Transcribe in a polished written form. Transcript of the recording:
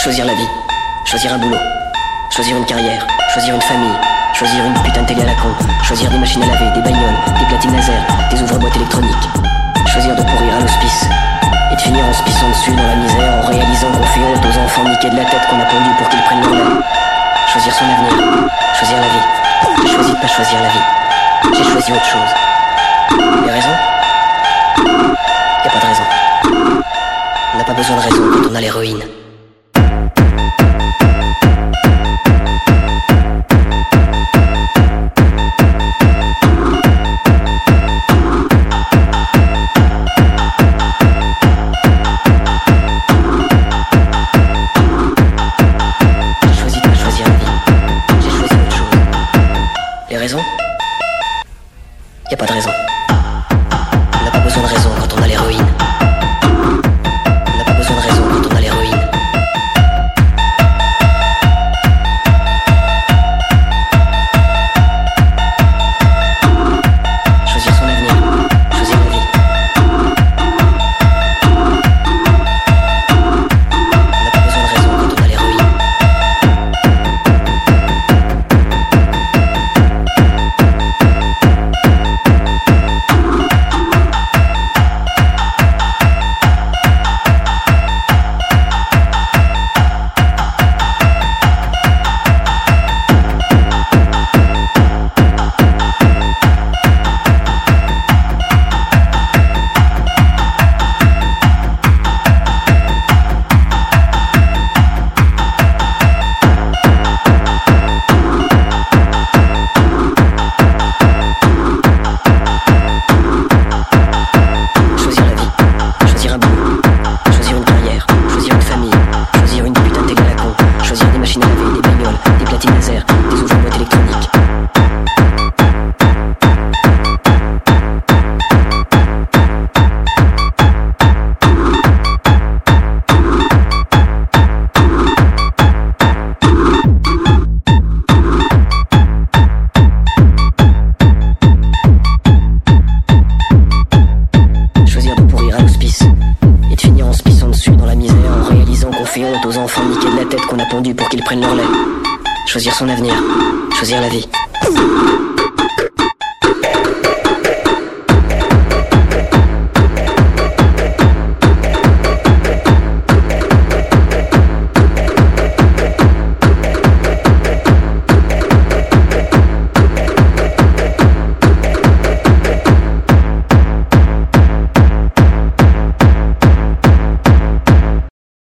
Choisir la vie, choisir un boulot, choisir une carrière, choisir une famille, choisir une putain de télé à la con, choisir des machines à laver, des bagnoles, des platines laser, des ouvre-boîtes électroniques, choisir de pourrir à l'hospice et de finir en se pissant dessus dans la misère en réalisant qu'on fait honte aux enfants niqués de la tête qu'on a pondu pour qu'ils prennent leur lait. Choisir son avenir, choisir la vie. J'ai choisi de pas choisir la vie, j'ai choisi autre chose. Les raisons? Y a pas de raison. On n'a pas besoin de raison quand on a l'héroïne. Y a pas de raison. On n'a pas besoin de raison quand on a l'héroïne. On n'a pas besoin de raison quand on a l'héroïne. Choisir son avenir, choisir la vie. On n'a pas besoin de raison quand on a l'héroïne. Aux enfants niqués de la tête qu'on a pondu pour qu'ils prennent leur lait. Choisir son avenir, choisir la vie.